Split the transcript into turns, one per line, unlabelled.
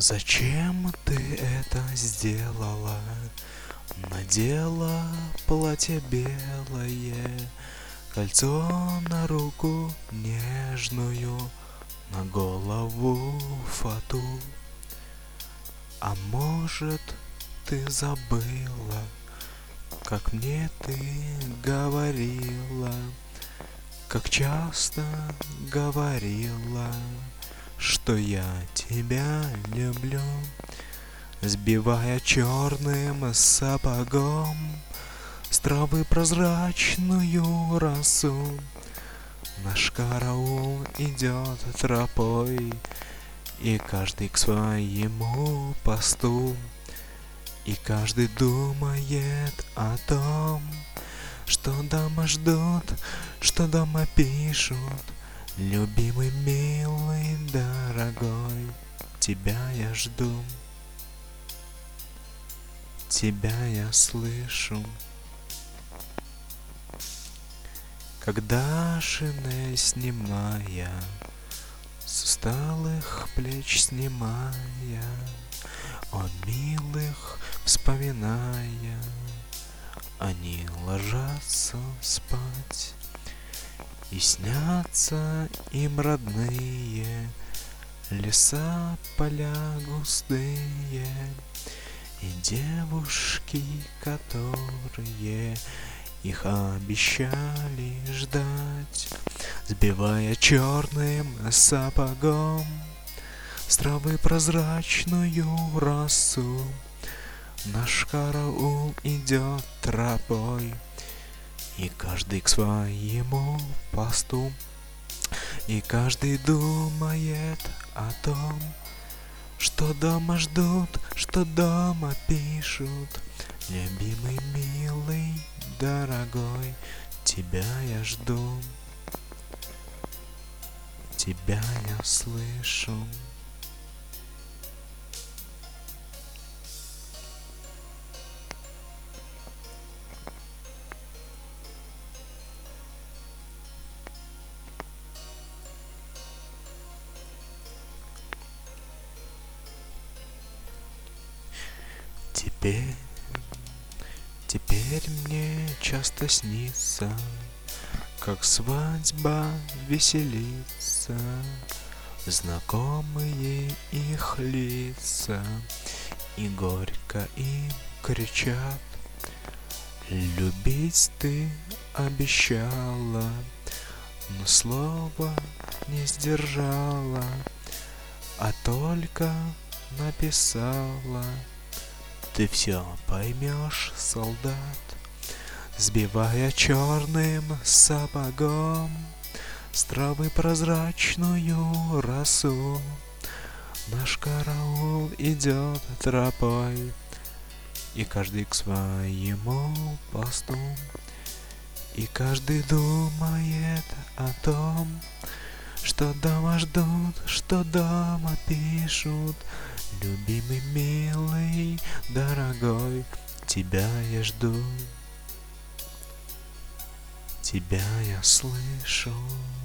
Зачем ты это сделала? Надела платье белое, кольцо на руку нежную, на голову фату. А может, ты забыла, как мне ты говорила, как часто говорила, что я тебя люблю, сбивая черным сапогом с травы прозрачную росу. Наш караул идет тропой, и каждый к своему посту, и каждый думает о том, что дома ждут, что дома пишут. Любимый, милый, дорогой, тебя я жду, тебя я слышу. Когда шинель снимая, с усталых плеч снимая, о милых вспоминая, они ложатся спать, и снятся им родные леса, поля густые, и девушки, которые их обещали ждать, сбивая черным сапогом с травы прозрачную росу. Наш караул идет тропой, и каждый к своему посту, и каждый думает о том, что дома ждут, что дома пишут. Любимый, милый, дорогой, тебя я жду, тебя я слышу. Теперь мне часто снится, как свадьба веселится, знакомые их лица, и горько им кричат: любить ты обещала, но слова не сдержала, а только написала. Ты все поймешь, солдат, сбивая черным сапогом с травы прозрачную росу. Наш караул идет тропой, и каждый к своему посту, и каждый думает о том, что дома ждут, что дома пишут. Любимый, милый, дорогой, тебя я жду, тебя я слышу.